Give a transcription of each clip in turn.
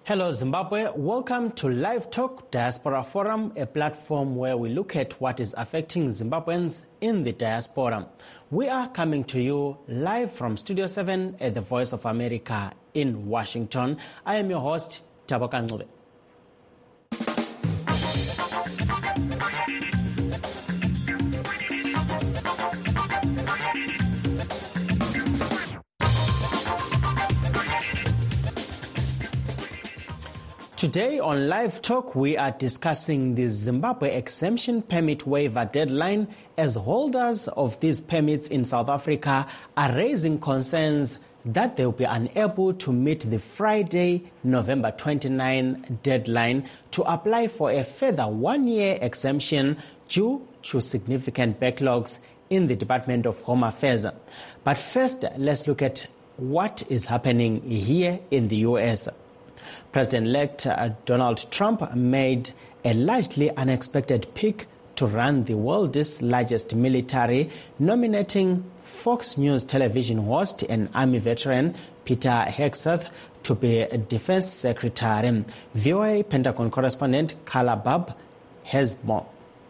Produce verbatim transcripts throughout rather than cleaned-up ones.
Hello Zimbabwe, welcome to Live Talk Diaspora Forum, a platform where we look at what is affecting Zimbabweans in the diaspora. We are coming to you live from Studio seven at the Voice of America in Washington. I am your host, Taboka Ncube. Today on Live Talk, we are discussing the Zimbabwe exemption permit waiver deadline, as holders of these permits in South Africa are raising concerns that they will be unable to meet the Friday, November twenty-ninth deadline to apply for a further one-year exemption due to significant backlogs in the Department of Home Affairs. But first, let's look at what is happening here in the U S. President-elect uh, Donald Trump made a largely unexpected pick to run the world's largest military, nominating Fox News television host and Army veteran Peter Hegseth to be a defense secretary. V O A Pentagon correspondent Carla Babb has more.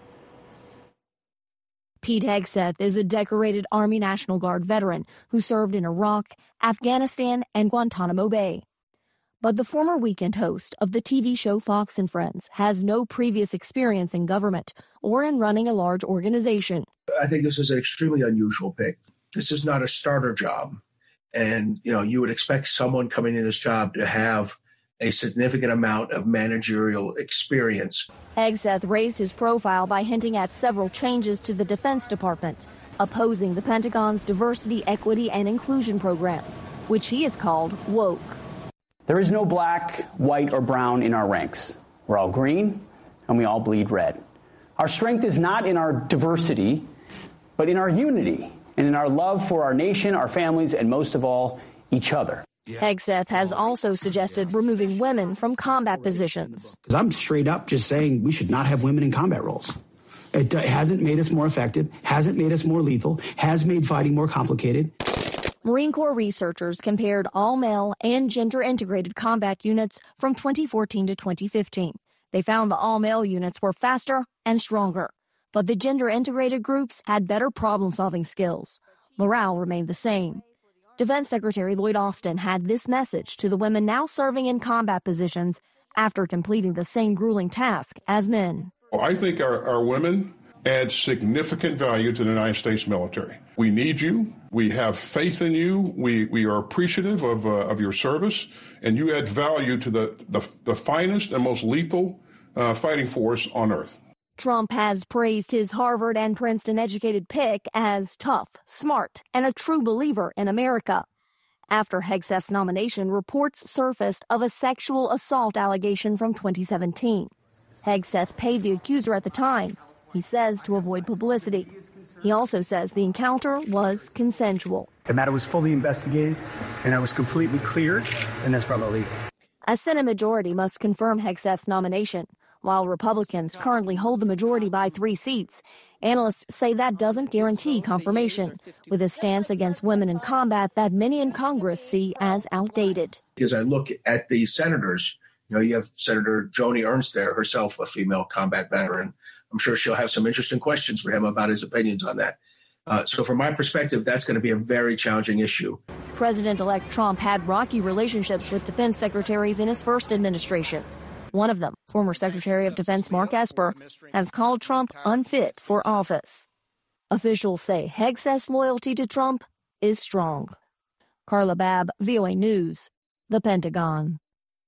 Pete Hegseth is a decorated Army National Guard veteran who served in Iraq, Afghanistan, and Guantanamo Bay. But the former weekend host of the T V show Fox and Friends has no previous experience in government or in running a large organization. I think this is an extremely unusual pick. This is not a starter job. And, you know, you would expect someone coming into this job to have a significant amount of managerial experience. Hegseth raised his profile by hinting at several changes to the Defense Department, opposing the Pentagon's diversity, equity, and inclusion programs, which he has called woke. There is no black, white, or brown in our ranks. We're all green, and we all bleed red. Our strength is not in our diversity, but in our unity and in our love for our nation, our families, and most of all, each other. Hegseth has also suggested removing women from combat positions. I'm straight up just saying we should not have women in combat roles. It hasn't made us more effective, hasn't made us more lethal, has made fighting more complicated. Marine Corps researchers compared all-male and gender-integrated combat units from twenty fourteen to twenty fifteen. They found the all-male units were faster and stronger, but the gender-integrated groups had better problem-solving skills. Morale remained the same. Defense Secretary Lloyd Austin had this message to the women now serving in combat positions after completing the same grueling task as men. Well, I think our, our women add significant value to the United States military. We need you. We have faith in you. We we are appreciative of uh, of your service, and you add value to the the, the finest and most lethal uh, fighting force on earth. Trump has praised his Harvard and Princeton-educated pick as tough, smart, and a true believer in America. After Hegseth's nomination, reports surfaced of a sexual assault allegation from twenty seventeen. Hegseth paid the accuser at the time, he says, to avoid publicity. He also says the encounter was consensual. The matter was fully investigated, and I was completely cleared, and that's probably legal. A Senate majority must confirm Hegseth's nomination. While Republicans currently hold the majority by three seats, analysts say that doesn't guarantee confirmation, with a stance against women in combat that many in Congress see as outdated. As I look at the senators, you know, you have Senator Joni Ernst there, herself a female combat veteran. I'm sure she'll have some interesting questions for him about his opinions on that. Uh, so from my perspective, that's going to be a very challenging issue. President-elect Trump had rocky relationships with defense secretaries in his first administration. One of them, former Secretary of Defense Mark Esper, has called Trump unfit for office. Officials say Hegseth's loyalty to Trump is strong. Carla Babb, V O A News, The Pentagon.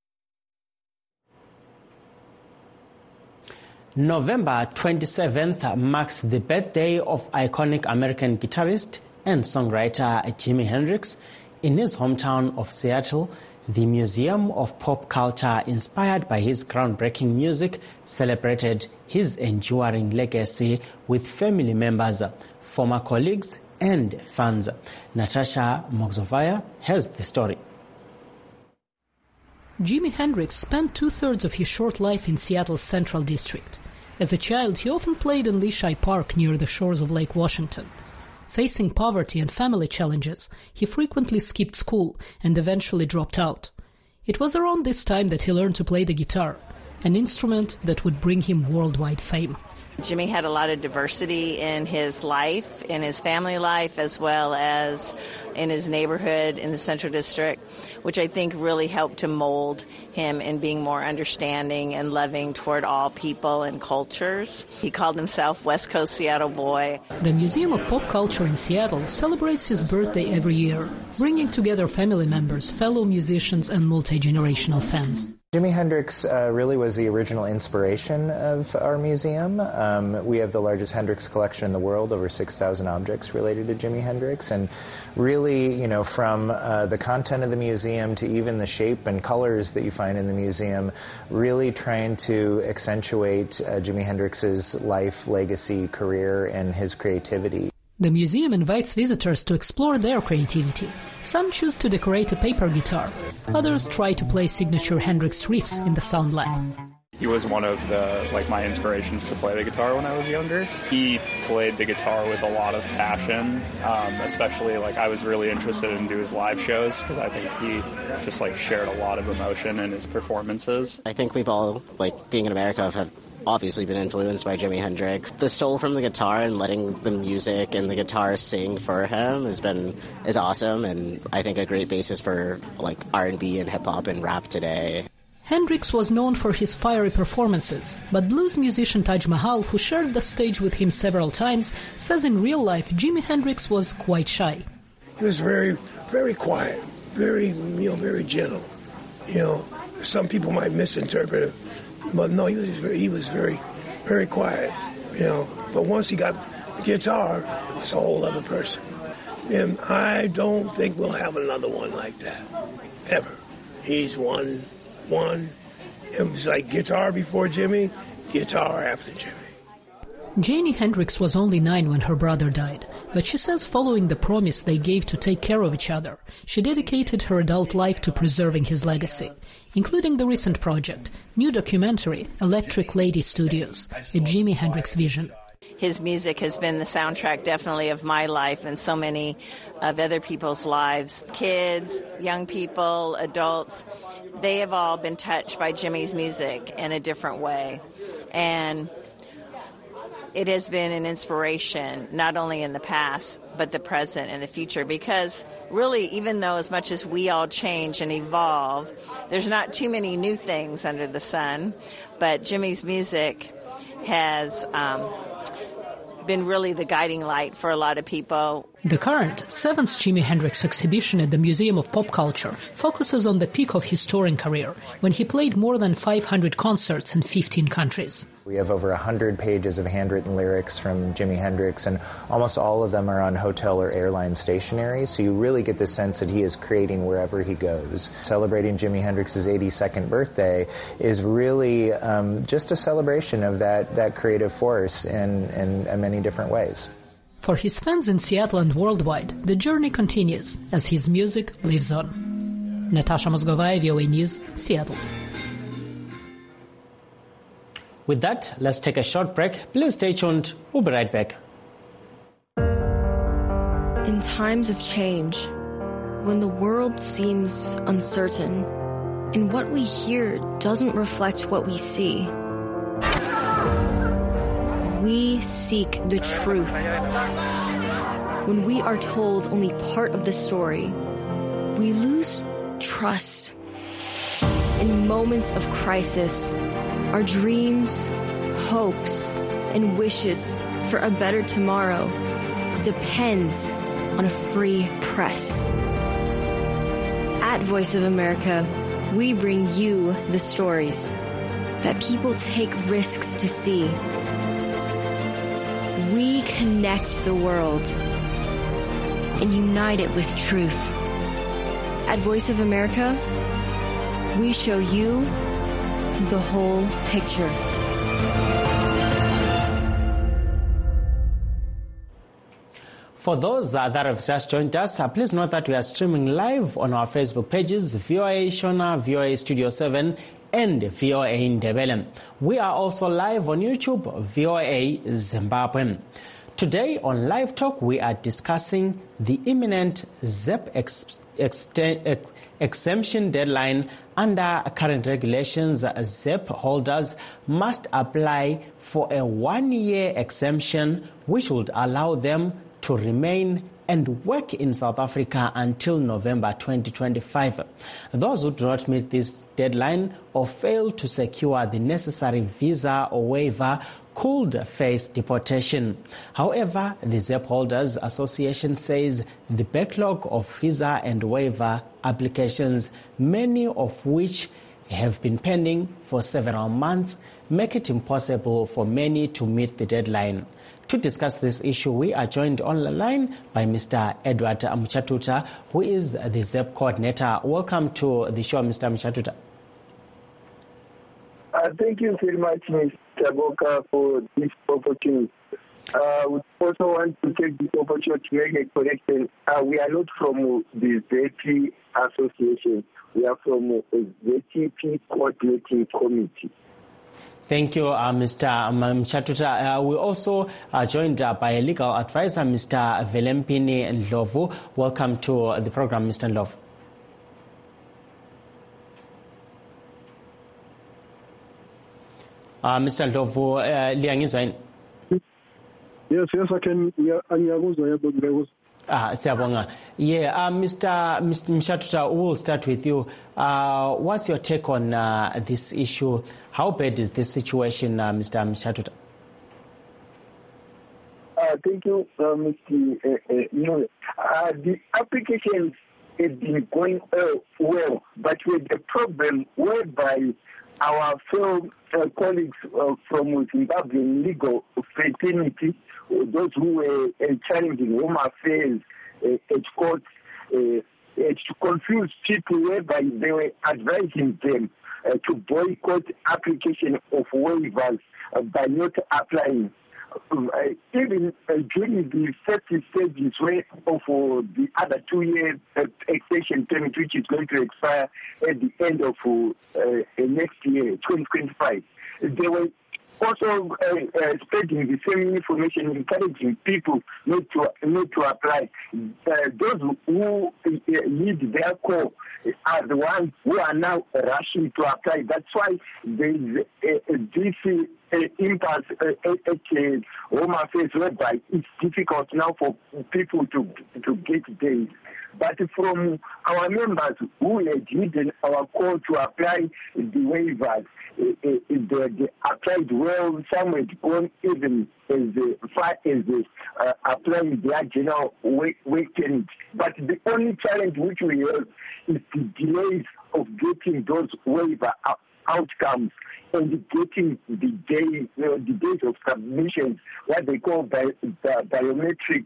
November twenty-seventh marks the birthday of iconic American guitarist and songwriter Jimi Hendrix. In his hometown of Seattle, the Museum of Pop Culture, inspired by his groundbreaking music, celebrated his enduring legacy with family members, former colleagues, and fans. Natasha Moxovaya has the story. Jimi Hendrix spent two-thirds of his short life in Seattle's Central District. As a child, he often played in Lehigh Park near the shores of Lake Washington. Facing poverty and family challenges, he frequently skipped school and eventually dropped out. It was around this time that he learned to play the guitar, an instrument that would bring him worldwide fame. Jimmy had a lot of diversity in his life, in his family life, as well as in his neighborhood in the Central District, which I think really helped to mold him in being more understanding and loving toward all people and cultures. He called himself West Coast Seattle Boy. The Museum of Pop Culture in Seattle celebrates his birthday every year, bringing together family members, fellow musicians, and multi-generational fans. Jimi Hendrix uh, really was the original inspiration of our museum. Um, we have the largest Hendrix collection in the world, over six thousand objects related to Jimi Hendrix. And really, you know, from uh, the content of the museum to even the shape and colors that you find in the museum, really trying to accentuate uh, Jimi Hendrix's life, legacy, career, and his creativity. The museum invites visitors to explore their creativity. Some choose to decorate a paper guitar. Others try to play signature Hendrix riffs in the sound lab. He was one of the, like, my inspirations to play the guitar when I was younger. He played the guitar with a lot of passion, um, especially, like, I was really interested in doing his live shows because I think he just, like, shared a lot of emotion in his performances. I think we've all, like, being in America, have obviously been influenced by Jimi Hendrix. The soul from the guitar and letting the music and the guitar sing for him has been is awesome, and I think a great basis for like R and B and hip hop and rap today. Hendrix was known for his fiery performances, but blues musician Taj Mahal, who shared the stage with him several times, says in real life Jimi Hendrix was quite shy. He was very, very quiet, very, you know, very gentle. You know, some people might misinterpret it. But no, he was very, he was very, very quiet, you know. But once he got the guitar, it was a whole other person. And I don't think we'll have another one like that, ever. He's one, one. It was like guitar before Jimmy, guitar after Jimmy. Janie Hendrix was only nine when her brother died, but she says following the promise they gave to take care of each other, she dedicated her adult life to preserving his legacy, including the recent project, new documentary, Electric Lady Studios, a Jimi Hendrix vision. His music has been the soundtrack definitely of my life and so many of other people's lives. Kids, young people, adults, they have all been touched by Jimmy's music in a different way. And it has been an inspiration, not only in the past, but the present and the future, because really, even though as much as we all change and evolve, there's not too many new things under the sun, but Jimmy's music has um, been really the guiding light for a lot of people. The current seventh Jimi Hendrix exhibition at the Museum of Pop Culture focuses on the peak of his touring career, when he played more than five hundred concerts in fifteen countries. We have over one hundred pages of handwritten lyrics from Jimi Hendrix, and almost all of them are on hotel or airline stationery, so you really get the sense that he is creating wherever he goes. Celebrating Jimi Hendrix's eighty-second birthday is really um, just a celebration of that, that creative force in, in, in many different ways. For his fans in Seattle and worldwide, the journey continues as his music lives on. Natasha Mozgovaya, V O A News, Seattle. With that, let's take a short break. Please stay tuned. We'll be right back. In times of change, when the world seems uncertain, and what we hear doesn't reflect what we see, we seek the truth. When we are told only part of the story, we lose trust. In moments of crisis, our dreams, hopes, and wishes for a better tomorrow depends on a free press. At Voice of America, we bring you the stories that people take risks to see. We connect the world and unite it with truth. At Voice of America, we show you the whole picture. For those uh, that have just joined us, uh, please note that we are streaming live on our Facebook pages, V O A Shona, V O A Studio seven, and V O A Ndebele. We are also live on YouTube, V O A Zimbabwe. Today on Live Talk, we are discussing the imminent ZEP ex- exten- ex- exemption deadline, under current regulations, Z E P holders must apply for a one-year exemption, which would allow them to remain and work in South Africa until November twenty twenty-five. Those who do not meet this deadline or fail to secure the necessary visa or waiver could face deportation. However, the Z E P Holders Association says the backlog of visa and waiver applications, many of which have been pending for several months, make it impossible for many to meet the deadline. To discuss this issue, we are joined on the line by Mister Edward Mchatuta, who is the Z E P coordinator. Welcome to the show, Mister Mchatuta. Uh, thank you very much, Mister Boka, for this opportunity. Uh, we also want to take this opportunity to make a correction. Uh, we are not from the Z E P Association. We are from the Z E P Coordinating Committee. Thank you, uh, Mister Mchatuta. Uh, we also are joined uh, by a legal advisor, Mister Velempini Ndlovu. Welcome to the program, Mister Ndlovu. Uh, Mister Ndlovu, uh, liyangizwa yini? Yes, yes, I can. Angiyakuzwa yebo. Ah, siyabonga. Yeah, uh, Mister Mchatuta, we'll start with you. Uh, what's your take on uh, this issue? How bad is this situation, uh, Mister Mchatuta? Uh, thank you, uh, Mister Uh, uh, no, uh, the applications have been going uh, well, but with the problem whereby our fellow uh, colleagues uh, from Zimbabwean legal fraternity, uh, those who were uh, challenging home affairs uh, at court, uh, uh, to confuse people whereby they were advising them uh, to boycott application of waivers uh, by not applying. Uh, even uh, during the first stages where of uh, the other two-year uh, extension permit, which is going to expire at the end of uh, uh, next year, twenty twenty-five, they were also uh, uh, spreading the same information, encouraging people not to not to apply. Uh, those who uh, need their call are the ones who are now rushing to apply. That's why there is uh, this uh, impasse uh, at uh, home affairs, whereby it's difficult now for people to to get days. But from our members who had hidden our call to apply the waivers, uh, uh, they, they applied well. Some had gone even as far as uh, applying their general weekend. But the only challenge which we have is the delays of getting those waiver outcomes and getting the day, uh, the days of submissions, what they call bi- bi- biometric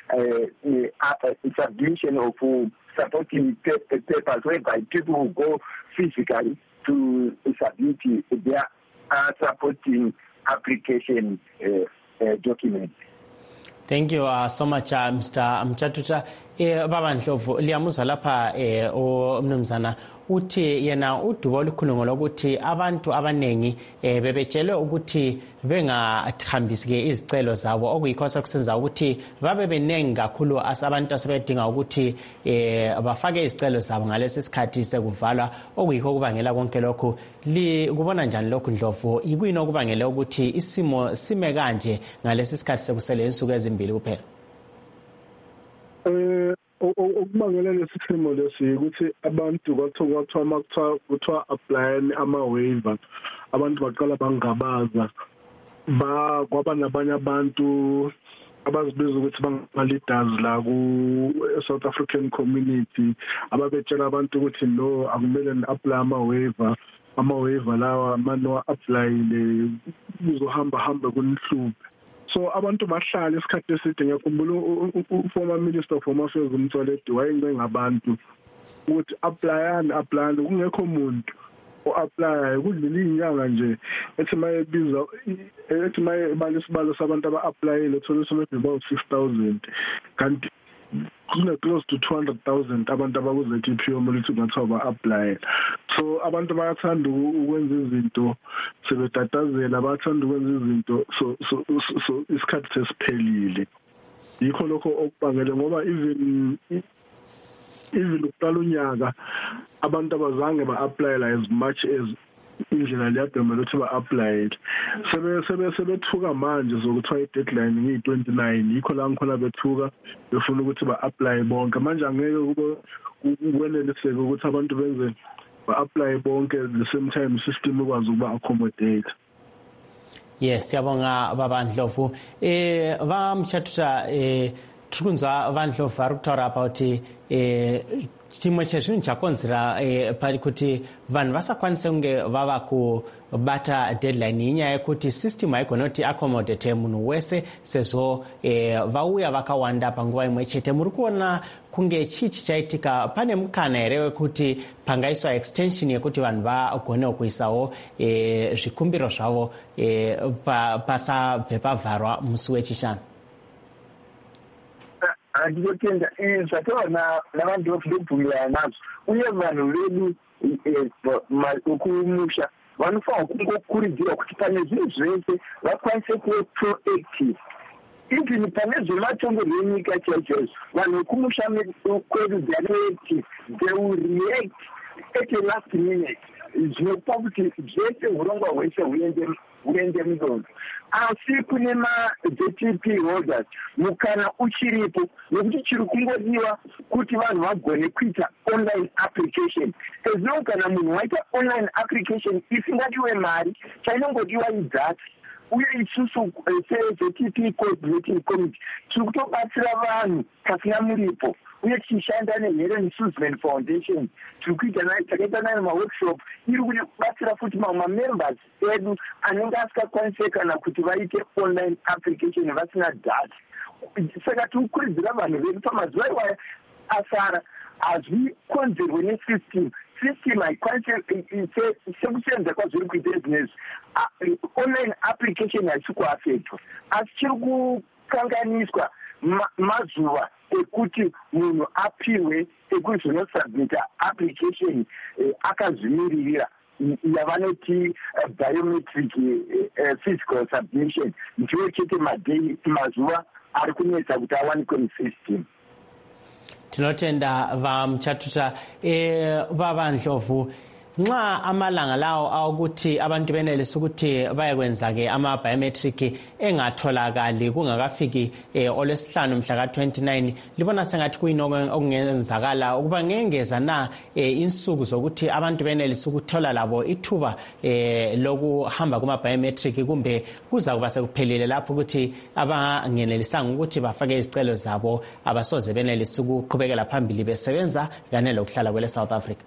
uh, uh, uh, submission of uh, supporting pe- papers, whereby people will go physically to submit their uh, supporting application uh, uh, documents. Thank you uh, so much, uh, Mister Mchatuta. Eh, Baba Ndlovu, liyamuzwa lapha eh, umnumzana uthi yena udubo olukhulu lokuthi abantu abanengi eh, bebetshelwe ukuthi bengahambisi ke izicelo zabo, okuyikho sokusenza ukuthi babe benengi kakhulu asabantu asebedinga ukuthi eh, bafake izicelo zabo ngalesi sikhathi sekuvalwa, okuyikho kubangela konke lokhu. Kubona njani lokhu Ndlovu? Yikuyini okubangela ukuthi isimo sime kanje ngalesi sikhathi sekusele insuku ezimbili kuphela? Eh okubangela lesi simo lesi ukuthi abantu bathoka kwathiwa makuthiwa kuthiwa apply ama waiver, abantu baqala bangabaza ba kwaba nabanye abantu abazibiza ukuthi bangaleaders la ku South African community ababetshela abantu ukuthi no akumele ni apply ama waiver ama waiver lawa mano apply le uzohamba hamba kunihluphe. So abantu bahlala isikhathi eside. Ngiyakhumbula u-former minister of home affairs uMtsoaledi wayengwe ngabantu ukuthi apply apply kungekho umuntu o-apply kudlula inyanga nje ethi mayebiza ethi mayebala isibalo sabantu aba-applyile uthola ukuthi about six thousand kanti kune close to two hundred thousand abantu abakuze T P O milithi ngathiwa ba-apply. So abantu bayathanda ukwenza izinto sebetatazela, bayathanda ukwenza izinto so so so isikhathi sesiphelile. Yikho lokho okubangele ngoba even even ukuqala unyaka abantu abazange ba-applyela as much as indlela leyabhemela ukuthi ba-applyele sebe sebe sebethuka manje zokuthiwa i-deadline ngiyi-twenty-nine yikho la ngikhona bethuka befuna ukuthi ba-apply bonke manje angeke kube ukweneliseke ukuthi abantu benze ba-apply bonke at the same time system ikwazi ukuba-accommodate. Yes, siyabonga baba Ndlovu. Eh vamchathuta eh trikunzwa Vandlovu vari kutaura about eh chimwe chezvinhu chakonzera eh pari kuti vanhu vasakwanise kunge vava kubata deadline inyaya yekuti system haigona kuti accommodate munhu wese sezvo eh vauya vakawanda panguva imwe chete. Muri kuona kunge chichi chaitika pane mukana here wekuti pangaiswa extension yekuti vanhu vagone kuisawo eh zvikumbiro zvavo eh pasabve pavharwa musi wechishanu? Andinotenda zvataona navantu ndobvumirana nazvo uye vanhu vedu kumusha vanofanira kungokurudzirwa kuti pane zvinhu zvese vakwanise kuve proactive even pane zvematongerwo enyika chaizvo vanhu vekumusha kwedu they are proactive, they will react at a last minute zvinopa kuti zvese urongwa hwese huende mudondo. Asi kune ma-D T P holders mukana uchiripo nekuti chiri kungodiwa kuti vanhu vagone kuita online application. As long kana munhu waita online application isingadiwe mari chainongodiwa idhati uye isusu se-D T P coordinating committee tiri kutobatsira vanhu pasina muripo uye tichishanda neHelen Suzman Foundation tiri kuita takaita nayo maworkshop iri kubatsira futi mamwe mamembers edu anenge asingakwanise kana kuti vaite online application vasina data. Saka tiri kukurudzira vanhu vedu pamazuva iwaya asara hazvikonzerwe nesystem system haikwanise sekusenza kwazviri kuita zvinezvi online application haisi kuafectwa asi chiri kukanganiswa mazuva ekuti munhu apiwe ekuzonosubmita application akazvimiririra yavanoti biometric physical submission ndiwo chete madei mazuva ari kunetsa kuti awanikwe musystem. Tinotenda vamchatuta eh baba Ndlovu nxa amalanga lawo awukuthi abantu benelisa ukuthi bayekwenza ke ama biometric engatholakali kungakafiki eh olesihlanu mhla ka twenty-nine libona sengathi kuyinoko okungenzakala ukuba ngengeza na insuku zokuthi abantu benelisa ukuthola labo ithuba eh lokuhamba kuma biometric kumbe kuza kuba sekuphelile lapho ukuthi abangenelisanga ukuthi bafake izicelo zabo abasoze benelisa ukuqhubekela phambili besebenza kanye lokuhlala kwele South Africa?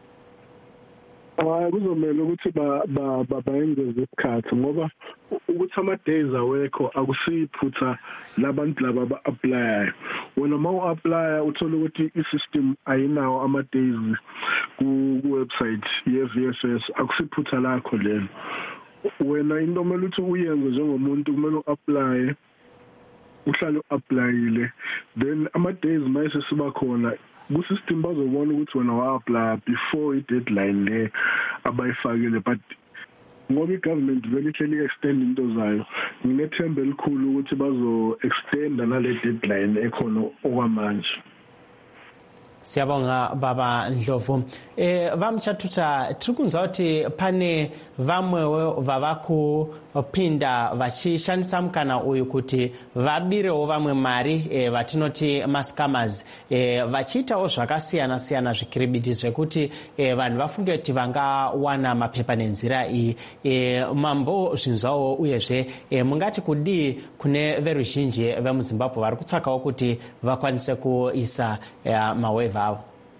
Ah kuzomela ukuthi ba bayenze isikhathi ngoba ukuthi ama days awekho akusiphutha labantu laba ba apply. Wena uma apply uthola ukuthi i-system ayinawo ama days ku website ye V S S akusiphutha lakho lelo. Wena into omele ukuthi uyenze njengomuntu kumele uapply uhlale uapplyile then ama days mayise siba khona ku-system bazobona ukuthi wena wa-apply before i-deadline le abayifakile but ngoba i-government vele ihleli extend into zayo nginethemba elikhulu ukuthi bazo-extenda nale deadline ekhona okwamanje. Siyabonga baba Ndlovu. Eh vamchathuta trikunzwa ukuthi pane vamwe vavaku phinda vachishandisa mukana uyu kuti vabirewo vamwe mari eh vatinoti mascammers eh vachiitawo zvakasiyana siyana zvikiribiti zvekuti eh vanhu vafunge kuti vangawana mapepa nenzira iyi eh mambo zvinzwawo uyezve eh mungati kudii kune veruzhinji vemuZimbabwe vari kutsvakawo kuti vakwanise kuisa eh, maweva avo?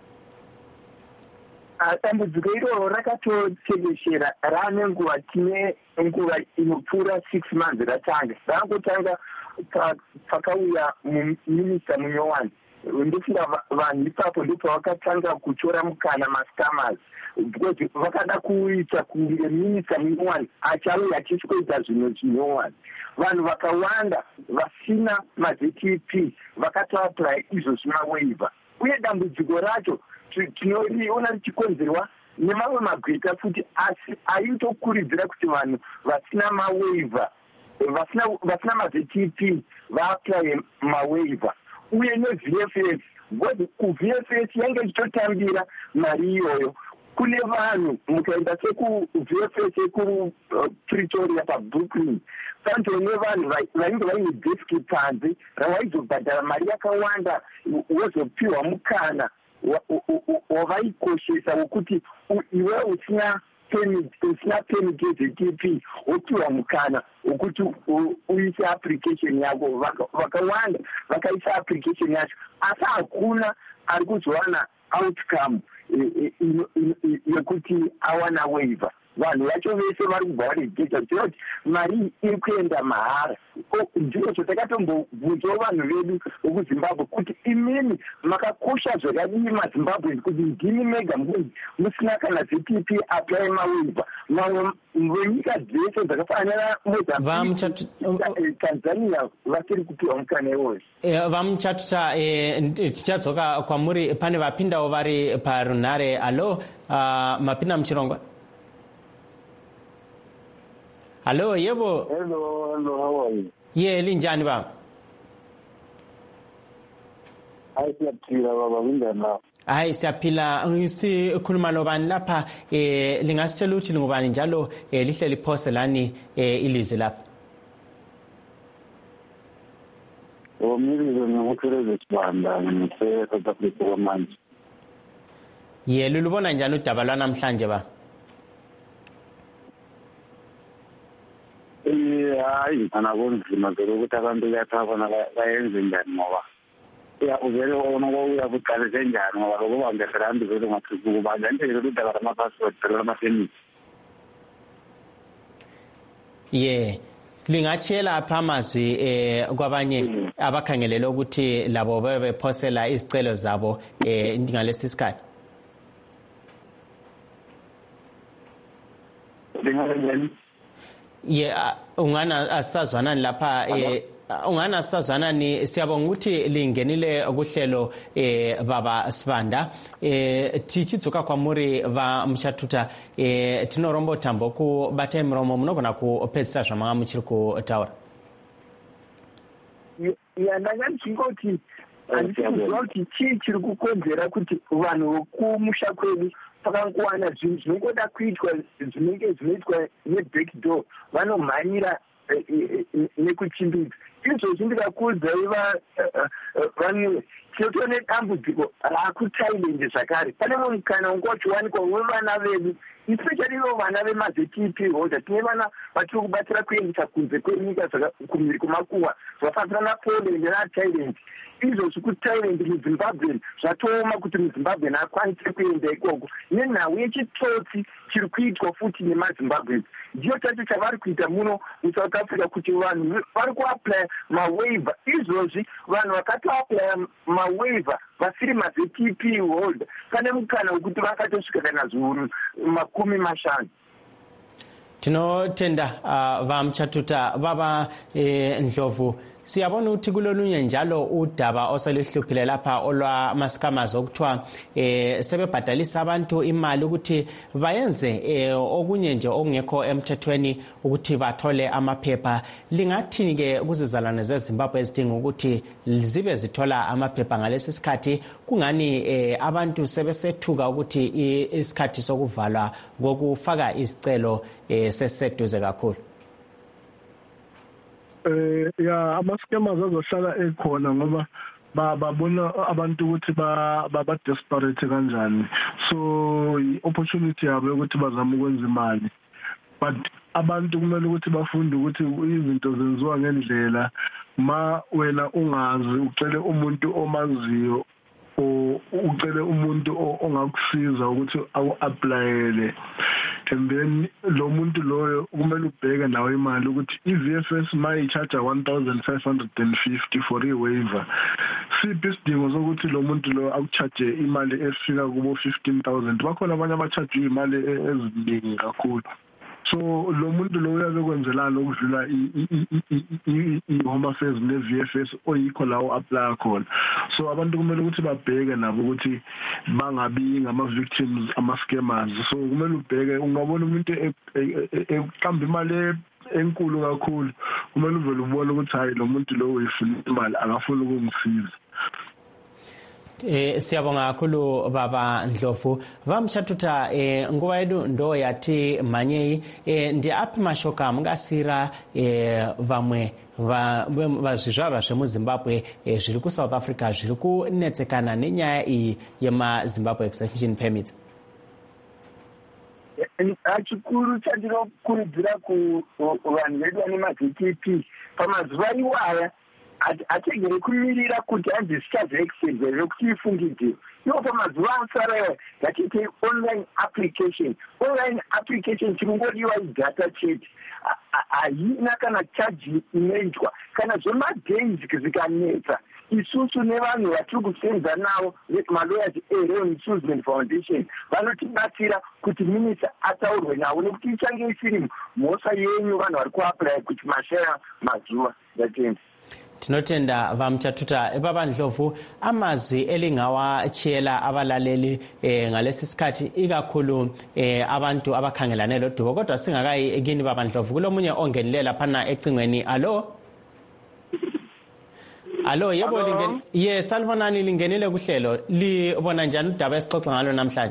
Dambudziko iro rakatoteveshera rane nguva tine nguva inopfuura six months ratanga rakutanga pakauya muminista munyowani ndofunga vanhu ipapo ndipo vakatanga kutora mukana mascammers because vakada kuita kunge minista munyowani achauya achitikoita zvinhu zvinyowani vanhu vakawanda vasina ma-D T P vakatoapply izvo zvimawaiver uye dambudziko racho tinoriona richikonzerwa nemamwe magweta futi asi aitokurudzira kuti vanhu vasina mawaiver vasina vasina ma-D T P vaapply mawaiver uye ne-V F S ngoba ku-V F S yange ichitotambira mari iyoyo kune vanhu mukaenda seku-V F S eku-Pretoria paBrooklyn pantone vanhu vainge vaine deski panze rawaizobhadhara mari yakawanda wozopiwa mukana wavaikoshesa wokuti iwe usina usina permit yezT P wopiwa mukana wokuti uise application yako vakawanda vakaisa application yacho asi hakuna ari kuzowana outcome yekuti awana waiver vanhu vacho vese vari kubva varegeta kuti mari iri kuenda mahara ndiro zvotakatomboibvunzawo vanhu vedu vekuzimbabwe kuti imini makakosha zvakadii mazimbabwe kuti ndini mega munhu musina kana zT P apply mawaiver mamwe venyika dzese dzakafanana mozambique tanzania vasiri kupiwa mukana iwoyo vamuchatuta tichadzoka kwamuri pane vapindawo vari parunhare alo mapinda muchirongwa. Hello, yebo. Hello, hello, how are you? Yeah, linjani baba? Hayi siyaphila baba, kunjani lapha? Hayi siyaphila, ngisikhuluma nobani lapha eh lingasitshela ukuthi ngubani njalo eh lihle liphose lani eh ilizwi lapha. Oh, mirizo ngikuthuleze sibanda ngise South Africa manje. Yeah, lulubona njani udaba lwanamhlanje ba? Hayi anabonzima ukuthi abantu bayathaba bayenze njani ngoba ya uvele wona ngoba uyabuqala njani ngoba lokho bangehla abantu vele ngathi kuba nje into udaba lama password lama family. Yeah, lingachela lapha amazwi eh kwabanye abakhangelela ukuthi labo bebephosela izicelo zabo eh ngalesi sikhathi. Lingalenjani? Yeah, ungana asazwana lapha eh ungana asazwana ni siyabonga ukuthi lingenile kuhlelo eh baba Sibanda eh tichitsuka kwa muri va mshathuta eh tinorombo tambo ku bate mromo munogona ku opetsa zvamanga muchiri ku taura. Ya ndangachingoti andikuziva kuti chii chiri kukonzera kuti vanhu kumusha kwedu pakangowana zvinhu zvinongoda kuitwa zvinenge zvinoitwa nebackdoor vanomhanyira nekuchimbidza izvozvi ndikakuudzai vanhuwe tinoto nedambudziko rakuthailand zvakare pane munhu kana unge uchiwanikwa wevana vedu especially ivo vana vemazT P holder tine vana vatiri kubatsira kuendesa kunze kwenyika kumhiri kumakuwa zvakafanana napoland nathailand izvozvi kuthailand muzimbabwe zvatooma kuti muzimbabwe akwanise kuenda ikoko nenhau yechitsotsi chiri kuitwa futi nemazimbabwe ndiyo chacho chavari kuita muno musouth africa kuti vanhu vari kuapply mawaiver izvozvi vanhu vakatoapply mawaiver vasiri mazT P holder pane mukana wekuti vakatosvika kana zviuru makumi mashanu. Tinotenda uh, vamchatuta baba eh, Ndlovu siyabona ukuthi kulolunye njalo udaba oselihluphile lapha olwa maskamazo okuthiwa eh sebebhadalisa abantu imali ukuthi bayenze eh, okunye nje okungekho emthethweni ukuthi bathole amaphepha. Lingathi ke kuzizalwane zeZimbabwe ezidinga ukuthi zibe zithola amaphepha ngalesi sikhathi kungani eh, abantu sebesethuka ukuthi isikhathi sokuvalwa ngokufaka izicelo eh, seseduze kakhulu. Eh ya ama-scammers azohlala ekhona ngoba babona abantu ukuthi ba desperate kanjani, so i-opportunity yabo ukuthi bazame ukwenza imali, but abantu kumele ukuthi bafunde ukuthi izinto zenziwa ngendlela. Ma wena ungazi ucele umuntu omaziyo o ucele umuntu ongakusiza ukuthi awu-applyele, and then lo muntu loyo kumele ubheke nawe imali ukuthi i-V F S mayi-charge one thousand five hundred fifty for i-waiver, siphi isidingo sokuthi lo muntu lo akucharge imali efika kubo fifteen thousand. Bakhona abanye abacharge imali eziningi kakhulu, so lo muntu lo uyakwenzelana ukudlula i-Home Affairs ne-V F S oyikho la u-apply khona. So abantu kumele ukuthi babheke nabo ukuthi bangabi ngama-victims ama-scammers. So kumele ubheke, ungabona umuntu eqamba imali enkulu kakhulu, kumele uvele ubone ukuthi hayi lo muntu lo uyifuna imali akafuni ukungisiza. Eh siyabonga kakhulu baba Ndlovu vamchatutha eh nguva yedu ndo yati manyei eh ndi api mashoka mungasira eh vamwe va vazvizvarwa zvemuZimbabwe eh, zviri kuSouth Africa zviri kunetsekana nenyaya iyi yemaZimbabwe extension permits. Chikuru chandinokurudzira kuvanhu vedu vane ma-V T P pamazuva iwaya ategere kumirira kuti hanzi zvichazoextendwa zvekuti ifungidzwe. Iwo pamazuva asara ngatiite online application. Online application chinongodiwa idata chete. Haina kana charge inoitwa. Kana zvemadays zvikanetsa, isusu nevanhu vatiri kusenza navo maloyers eLaw Enforcement Foundation vanotibatsira kuti minista ataurwe navo nekuti ichange isiri mhosa yenyu vanhu vari kuapply kuti mashaya mazuva. Ndatenda. Tinotenda vamchatutha baba Ndlovu amazwi elingawachiyela abalaleli eh, ngalesi sikhathi ikakhulu eh, abantu abakhangelane lodubo kodwa singakayi ekini baba Ndlovu kulomunye ongenilela phana ecingweni. Allo Allo yebo lingeni yes salibonani lingenile kuhlelo libona njani udaba esixoxa ngalo namhlanje?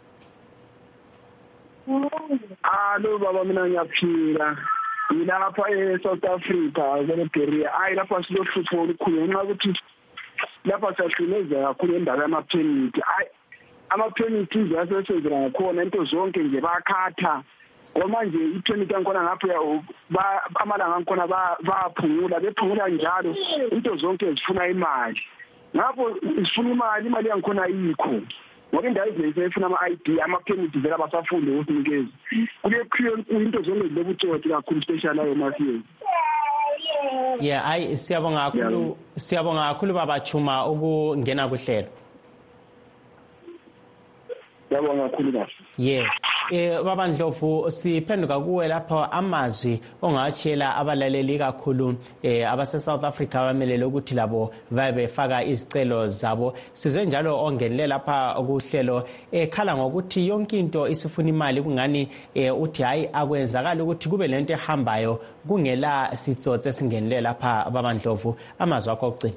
Allo baba mina ngiyaphila. Mina lapha eSouth Africa kweNigeria ayi lapha silohlupho olukhulu ngenxa ukuthi lapha siyahlinezeka kakhulu endaba yama-permit. Ayi ama-permit iziyasebenzela ngakhona into zonke nje bayakhatha ngoba manje i-permit yankhona ngapho amalanga ankhona bayaphungula bephungula njalo into zonke zifuna imali ngapho zifuna imali imali yankhona ayikho ngoba indawo ezinye seyifuna ama-I D ama-permit vele abasafunde ukunikeza kule into zonke zilobutsotsi kakhulu especially ayo mafiyeni. Yeah ayi siyabonga kakhulu siyabonga kakhulu baba Chuma ukungena kuhlelo. Siyabonga kakhulu kahle. Yeah eh baba Ndlovu siphenduka kuwe lapha amazwi ongachela abalaleli kakhulu eh abase South Africa abamelele ukuthi labo babefaka izicelo zabo sizwe njalo ongenele lapha kuhlelo ekhala ngokuthi yonke into isifuna imali kungani eh uthi hayi akwenzakala ukuthi kube lento ehambayo kungela sitsotse singenele lapha baba Ndlovu amazwi akho okucina.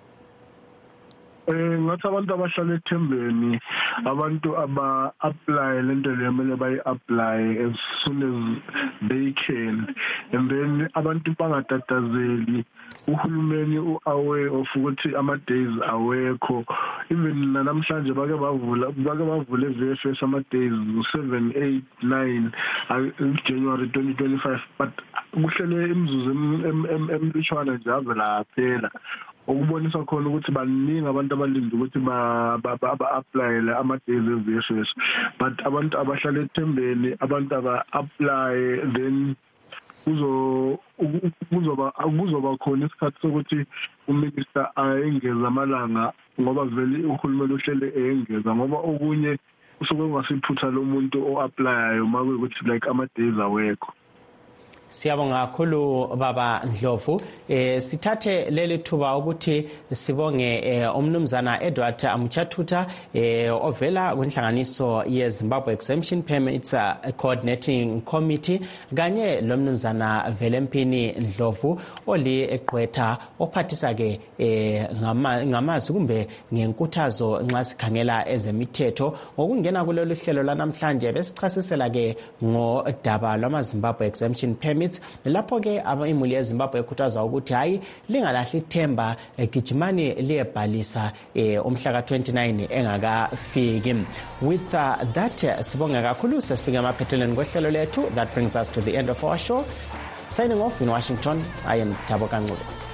Eh ngathi abantu abahlala ethembeni abantu aba-apply lento le kumele bayi-apply as soon as they can and then abantu bangatatazeli uhulumeni u-aware of ukuthi ama-days awekho even namhlanje bake bavula bake bavula e-V F S ama-days seven eight nine January twenty twenty-five but kuhlele imzuzu emlishwana nje avela phela ukubonisa khona ukuthi baningi abantu abalinde ukuthi ba-apply ama-days e-V F S but abantu abahlala ethembeni abantu aba-apply then kuzo kuzoba kuzoba khona isikhathi sokuthi uminister ayengeza amalanga ngoba vele uhulumeni uhlele eyengeza ngoba okunye usuke ngasiphutha lo muntu o-applyayo makuwukuthi like ama-days awekho. Siyabonga kakhulu baba Ndlovu eh sithathe leli thuba ukuthi sibonge eh, umnumzana Edward Amchatutha eh ovela kunhlanganiso yeZimbabwe Exemption Permits uh, Coordinating Committee kanye lomnumzana Velempini Ndlovu oli eqwetha ophathisa ke eh ngamazi kumbe ngenkuthazo nxa sikhangela ezemithetho ngokungena kulolu hlelo lanamhlanje besichasisela ke ngodaba lwamaZimbabwe Exemption Permits lapho ke imuli yeZimbabwe ekhuthaza ukuthi hayi lingalahli ithemba gijimani liyebhalisa umhla ka twenty-nine engakafiki. With uh, that uh, sibonga kakhulu sesifika emaphethelweni kwehlelo lethu. That brings us to the end of our show. Signing off in Washington, I am Thabo Kancube.